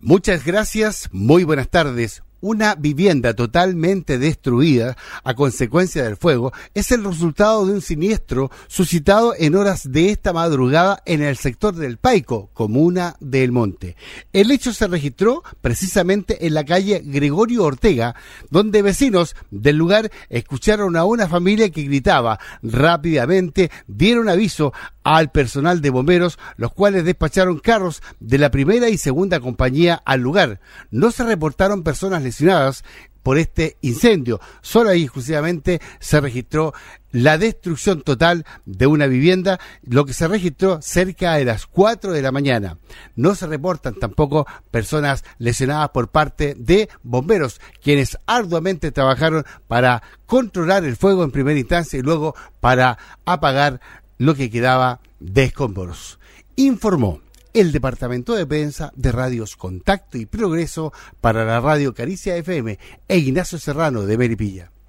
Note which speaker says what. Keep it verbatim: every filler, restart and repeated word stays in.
Speaker 1: Muchas gracias, muy buenas tardes. Una vivienda totalmente destruida a consecuencia del fuego es el resultado de un siniestro suscitado en horas de esta madrugada en el sector del Paico, comuna del Monte. El hecho se registró precisamente en la calle Gregorio Ortega, donde vecinos del lugar escucharon a una familia que gritaba. Rápidamente dieron aviso al personal de bomberos, los cuales despacharon carros de la primera y segunda compañía al lugar. No se reportaron personas lesionadas por este incendio, solo y exclusivamente se registró la destrucción total de una vivienda, lo que se registró cerca de las cuatro de la mañana. No se reportan tampoco personas lesionadas por parte de bomberos, quienes arduamente trabajaron para controlar el fuego en primera instancia y luego para apagar lo que quedaba de escombros. Informó el Departamento de Prensa de Radios Contacto y Progreso para la Radio Caricia F M e Ignacio Serrano de Melipilla.